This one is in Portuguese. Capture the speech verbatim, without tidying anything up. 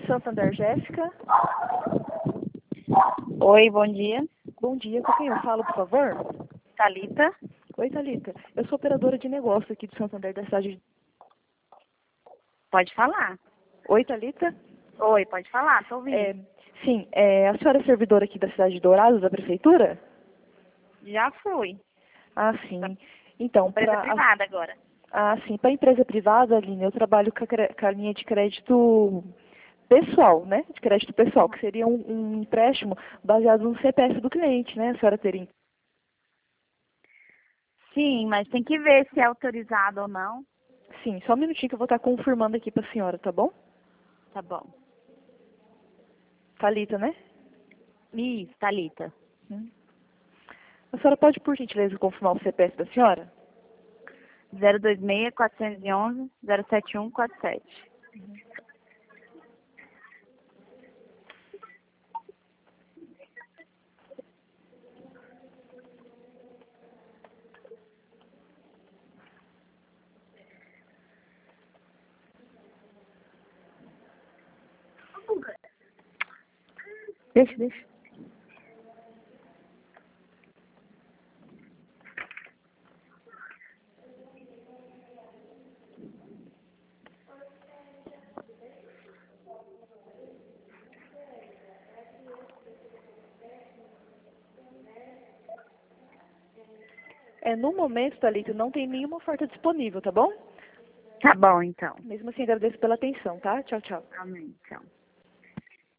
Santander, Jéssica. Oi, bom dia. Bom dia, com quem eu falo, por favor? Thalita. Oi, Thalita. Eu sou operadora de negócio aqui do Santander da cidade de... Pode falar. Oi, Thalita. Oi, pode falar, tô ouvindo. É, sim, é, a senhora é servidora aqui da cidade de Dourados, da prefeitura? Já fui. Ah, sim. Então, Empresa para privada agora. ah, sim, para empresa privada, Aline, eu trabalho com a, cre- com a linha de crédito pessoal, né? De crédito pessoal, que seria um, um empréstimo baseado no C P F do cliente, né? A senhora teria. Sim, mas tem que ver se é autorizado ou não. Sim, só um minutinho que eu vou estar confirmando aqui para a senhora, tá bom? Tá bom. Thalita, né? Isso, Thalita. Hum. A senhora pode, por gentileza, confirmar o C P F da senhora? zero dois seis, quatro um um, zero sete um quatro sete. Deixa, deixa. É, no momento, Thalita, não tem nenhuma oferta disponível, tá bom? Tá bom, então. Mesmo assim, agradeço pela atenção, tá? Tchau, tchau. Amém, então.